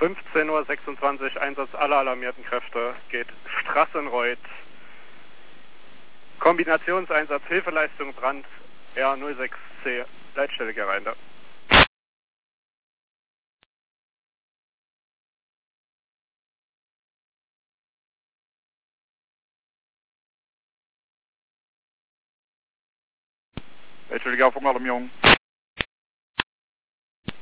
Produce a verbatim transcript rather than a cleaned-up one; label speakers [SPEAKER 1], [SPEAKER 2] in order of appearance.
[SPEAKER 1] fünfzehn Uhr sechsundzwanzig, Einsatz aller alarmierten Kräfte, geht Strassenreuth. Kombinationseinsatz, Hilfeleistung, Brand, R null sechs C, Leitstelle Gereinde.
[SPEAKER 2] Leitstelle Gaufung, Alarmierung.